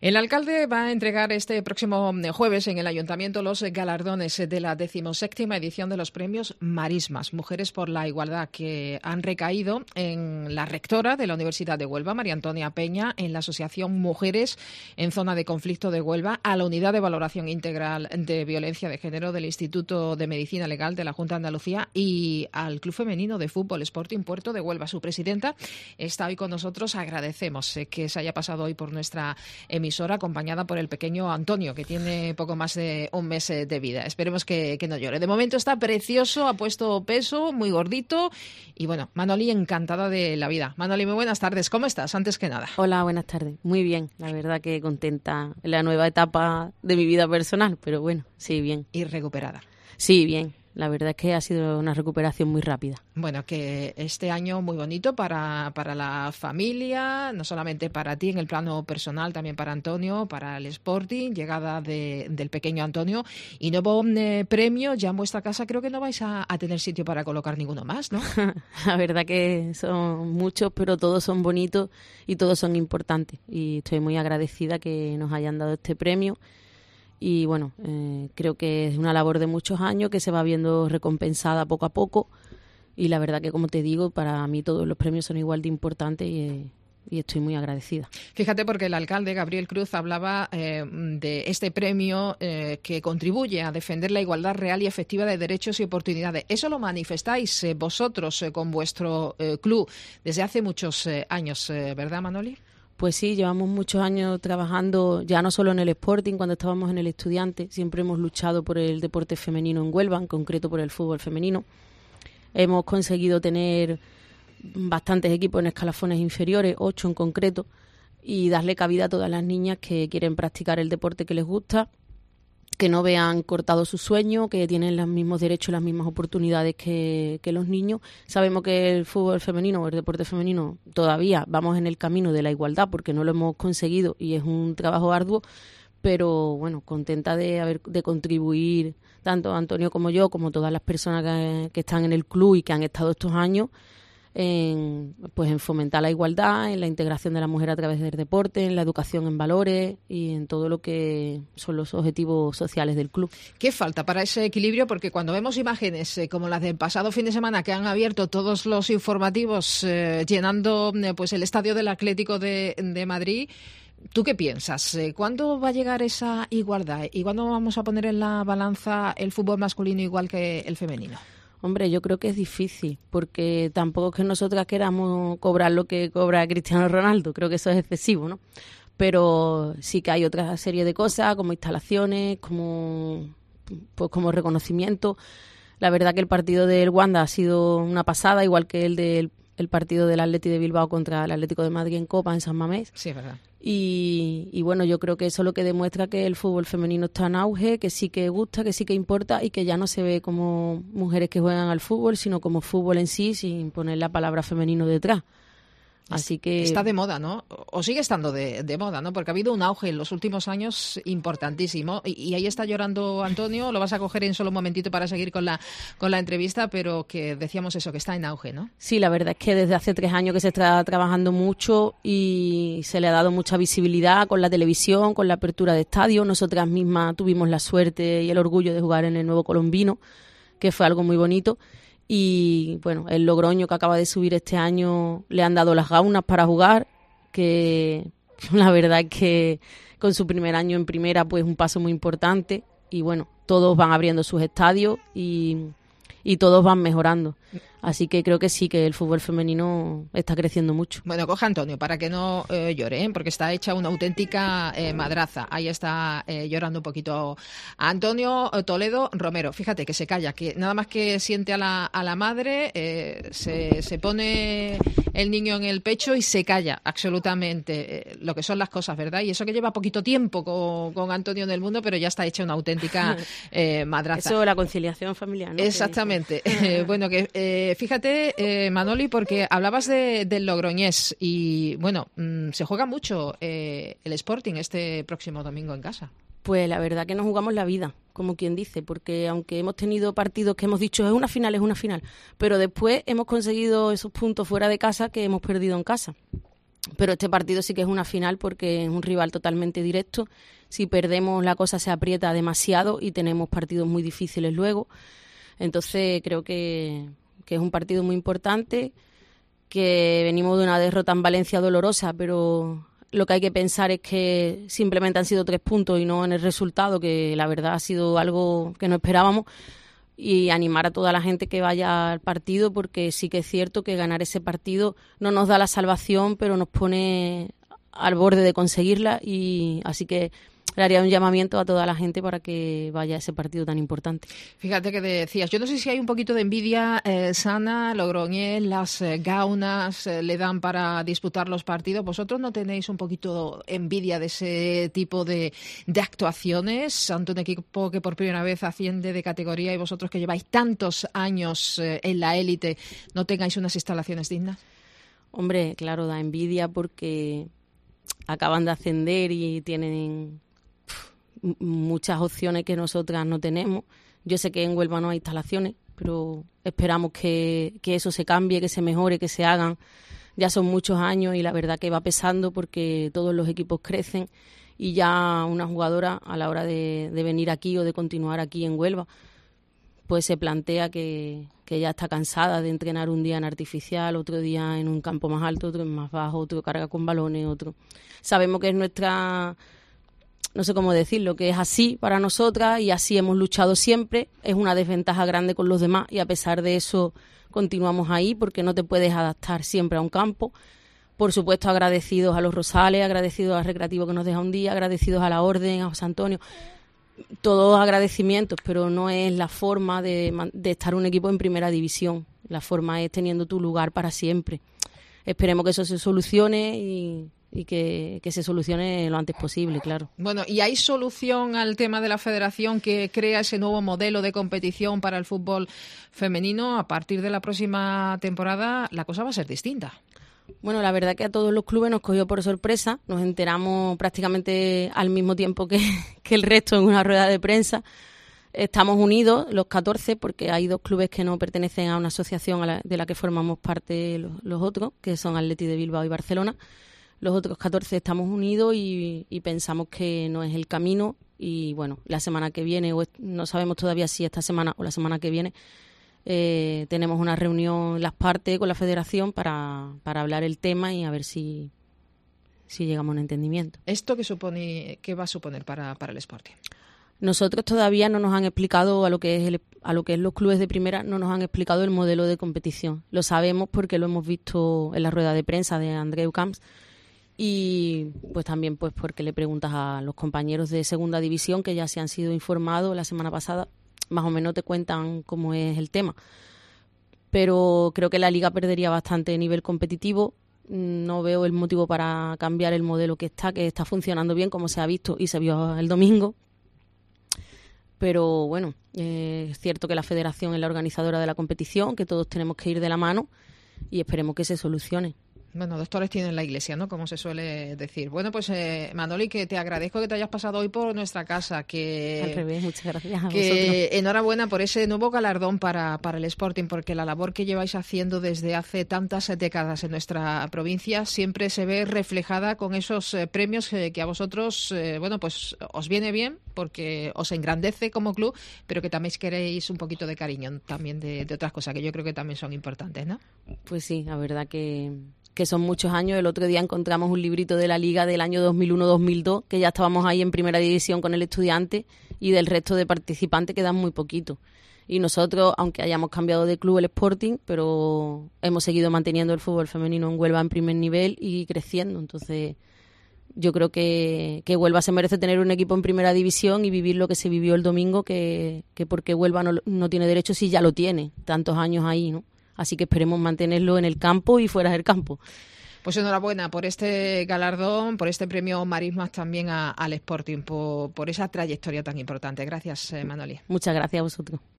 El alcalde va a entregar este próximo jueves en el Ayuntamiento los galardones de la 17ª edición de los premios Marismas, Mujeres por la Igualdad, que han recaído en la rectora de la Universidad de Huelva, María Antonia Peña, en la Asociación Mujeres en Zona de Conflicto de Huelva, a la Unidad de Valoración Integral de Violencia de Género del Instituto de Medicina Legal de la Junta de Andalucía y al Club Femenino de Fútbol Sporting Puerto de Huelva. Su presidenta está hoy con nosotros. Agradecemos que se haya pasado hoy por nuestra emisora, acompañada por el pequeño Antonio, que tiene poco más de un mes de vida. Esperemos que no llore. De momento está precioso, ha puesto peso, muy gordito. Y bueno, Manoli, encantada de la vida. Manoli, muy buenas tardes. ¿Cómo estás? Antes que nada. Hola, buenas tardes. Muy bien. La verdad que contenta en la nueva etapa de mi vida personal, pero bueno, sí, bien. Y recuperada. Sí, bien. La verdad es que ha sido una recuperación muy rápida. Bueno, que este año muy bonito para la familia, no solamente para ti en el plano personal, también para Antonio, para el Sporting, llegada del pequeño Antonio y nuevo premio. Ya en vuestra casa creo que no vais a tener sitio para colocar ninguno más, ¿no? La verdad que son muchos, pero todos son bonitos y todos son importantes. Y estoy muy agradecida que nos hayan dado este premio. Y bueno, creo que es una labor de muchos años que se va viendo recompensada poco a poco. Y la verdad que, como te digo, para mí todos los premios son igual de importantes y estoy muy agradecida. Fíjate, porque el alcalde Gabriel Cruz hablaba de este premio que contribuye a defender la igualdad real y efectiva de derechos y oportunidades. Eso lo manifestáis vosotros con vuestro club desde hace muchos años, ¿verdad, Manoli? Pues sí, llevamos muchos años trabajando, ya no solo en el Sporting, cuando estábamos en el Estudiante, siempre hemos luchado por el deporte femenino en Huelva, en concreto por el fútbol femenino. Hemos conseguido tener bastantes equipos en escalafones inferiores, 8 en concreto, y darle cabida a todas las niñas que quieren practicar el deporte que les gusta, que no vean cortado su sueño, que tienen los mismos derechos, las mismas oportunidades que los niños. Sabemos que el fútbol femenino o el deporte femenino todavía vamos en el camino de la igualdad porque no lo hemos conseguido y es un trabajo arduo, pero bueno, contenta de contribuir tanto Antonio como yo, como todas las personas que están en el club y que han estado estos años en fomentar la igualdad, en la integración de la mujer a través del deporte, en la educación en valores y en todo lo que son los objetivos sociales del club. ¿Qué falta para ese equilibrio? Porque cuando vemos imágenes como las del pasado fin de semana, que han abierto todos los informativos llenando pues el estadio del Atlético de Madrid, ¿tú qué piensas? ¿Cuándo va a llegar esa igualdad? ¿Y cuándo vamos a poner en la balanza el fútbol masculino igual que el femenino? Hombre, yo creo que es difícil, porque tampoco es que nosotras queramos cobrar lo que cobra Cristiano Ronaldo, creo que eso es excesivo, ¿no? Pero sí que hay otra serie de cosas, como instalaciones, como reconocimiento. La verdad que el partido del Wanda ha sido una pasada, igual que el partido del Atleti de Bilbao contra el Atlético de Madrid en Copa, en San Mamés. Sí, es verdad. Y bueno, yo creo que eso es lo que demuestra que el fútbol femenino está en auge, que sí que gusta, que sí que importa y que ya no se ve como mujeres que juegan al fútbol, sino como fútbol en sí, sin poner la palabra femenino detrás. Así que está de moda, ¿no? O sigue estando de moda, ¿no? Porque ha habido un auge en los últimos años importantísimo. Y ahí está llorando Antonio. Lo vas a coger en solo un momentito para seguir con la entrevista, pero que decíamos eso, que está en auge, ¿no? Sí, la verdad es que desde hace 3 años que se está trabajando mucho y se le ha dado mucha visibilidad con la televisión, con la apertura de estadios. Nosotras mismas tuvimos la suerte y el orgullo de jugar en el Nuevo Colombino, que fue algo muy bonito. Y bueno, el Logroño, que acaba de subir este año, le han dado las gaunas para jugar, que la verdad es que con su primer año en primera pues un paso muy importante. Y bueno, todos van abriendo sus estadios y todos van mejorando. Así que creo que sí, que el fútbol femenino está creciendo mucho. Bueno, coja Antonio para que no llore, porque está hecha una auténtica madraza. Ahí está llorando un poquito Antonio Toledo Romero. Fíjate que se calla, que nada más que siente a la madre, se pone el niño en el pecho y se calla absolutamente lo que son las cosas, ¿verdad? Y eso que lleva poquito tiempo con Antonio en el mundo, pero ya está hecha una auténtica madraza. Eso, la conciliación familiar, ¿no? Exactamente. Bueno, que fíjate, Manoli, porque hablabas del Logroñés y, bueno, se juega mucho el Sporting este próximo domingo en casa. Pues la verdad que nos jugamos la vida, como quien dice, porque aunque hemos tenido partidos que hemos dicho es una final, pero después hemos conseguido esos puntos fuera de casa que hemos perdido en casa. Pero este partido sí que es una final porque es un rival totalmente directo. Si perdemos, la cosa se aprieta demasiado y tenemos partidos muy difíciles luego. Entonces creo que es un partido muy importante, que venimos de una derrota en Valencia dolorosa, pero lo que hay que pensar es que simplemente han sido 3 puntos y no en el resultado, que la verdad ha sido algo que no esperábamos. Y animar a toda la gente que vaya al partido, porque sí que es cierto que ganar ese partido no nos da la salvación, pero nos pone al borde de conseguirla, y así que le haría un llamamiento a toda la gente para que vaya a ese partido tan importante. Fíjate que decías, yo no sé si hay un poquito de envidia sana, Logroñés, las gaunas le dan para disputar los partidos. ¿Vosotros no tenéis un poquito envidia de ese tipo de actuaciones ante un equipo que por primera vez asciende de categoría y vosotros que lleváis tantos años en la élite no tengáis unas instalaciones dignas? Hombre, claro, da envidia porque acaban de ascender y tienen muchas opciones que nosotras no tenemos. Yo sé que en Huelva no hay instalaciones, pero esperamos que eso se cambie, que se mejore, que se hagan. Ya son muchos años y la verdad que va pesando porque todos los equipos crecen y ya una jugadora a la hora de venir aquí o de continuar aquí en Huelva pues se plantea que ya está cansada de entrenar un día en artificial, otro día en un campo más alto, otro en más bajo, otro carga con balones, otro. Sabemos que es nuestra, no sé cómo decirlo, que es así para nosotras y así hemos luchado siempre. Es una desventaja grande con los demás y a pesar de eso continuamos ahí porque no te puedes adaptar siempre a un campo. Por supuesto, agradecidos a los Rosales, agradecidos al Recreativo que nos deja un día, agradecidos a la Orden, a José Antonio. Todos agradecimientos, pero no es la forma de estar un equipo en primera división. La forma es teniendo tu lugar para siempre. Esperemos que eso se solucione y que se solucione lo antes posible, claro. Bueno, ¿y hay solución al tema de la federación que crea ese nuevo modelo de competición para el fútbol femenino? A partir de la próxima temporada la cosa va a ser distinta. Bueno, la verdad que a todos los clubes nos cogió por sorpresa. Nos enteramos prácticamente al mismo tiempo que el resto en una rueda de prensa. Estamos unidos, los 14, porque hay 2 clubes que no pertenecen a una asociación de la que formamos parte los otros, que son Athletic de Bilbao y Barcelona. Los otros 14 estamos unidos y pensamos que no es el camino. Y bueno, la semana que viene, no sabemos todavía si esta semana o la semana que viene, tenemos una reunión las partes con la federación para hablar el tema y a ver si llegamos a un entendimiento. ¿Esto qué va a suponer para el Sporting? Nosotros todavía no nos han explicado a lo que es los clubes de primera, no nos han explicado el modelo de competición. Lo sabemos porque lo hemos visto en la rueda de prensa de Andreu Camps y pues también pues porque le preguntas a los compañeros de segunda división que ya se han sido informados la semana pasada. Más o menos te cuentan cómo es el tema. Pero creo que la Liga perdería bastante nivel competitivo. No veo el motivo para cambiar el modelo que está funcionando bien, como se ha visto y se vio el domingo. Pero bueno, es cierto que la federación es la organizadora de la competición, que todos tenemos que ir de la mano y esperemos que se solucione. Bueno, doctores tienen la iglesia, ¿no? Como se suele decir. Bueno, pues Manoli, que te agradezco que te hayas pasado hoy por nuestra casa. Al revés, muchas gracias a vosotros. Enhorabuena por ese nuevo galardón para el Sporting, porque la labor que lleváis haciendo desde hace tantas décadas en nuestra provincia siempre se ve reflejada con esos premios que a vosotros, bueno, pues os viene bien, porque os engrandece como club, pero que también queréis un poquito de cariño también de otras cosas, que yo creo que también son importantes, ¿no? Pues sí, la verdad que son muchos años. El otro día encontramos un librito de la Liga del año 2001-2002, que ya estábamos ahí en primera división con el Estudiante, y del resto de participantes quedan muy poquitos. Y nosotros, aunque hayamos cambiado de club el Sporting, pero hemos seguido manteniendo el fútbol femenino en Huelva en primer nivel y creciendo. Entonces, yo creo que Huelva se merece tener un equipo en primera división y vivir lo que se vivió el domingo, que porque Huelva no tiene derecho, si ya lo tiene, tantos años ahí, ¿no? Así que esperemos mantenerlo en el campo y fuera del campo. Pues enhorabuena por este galardón, por este premio Marismas también al Sporting, por esa trayectoria tan importante. Gracias, Manoli. Muchas gracias a vosotros.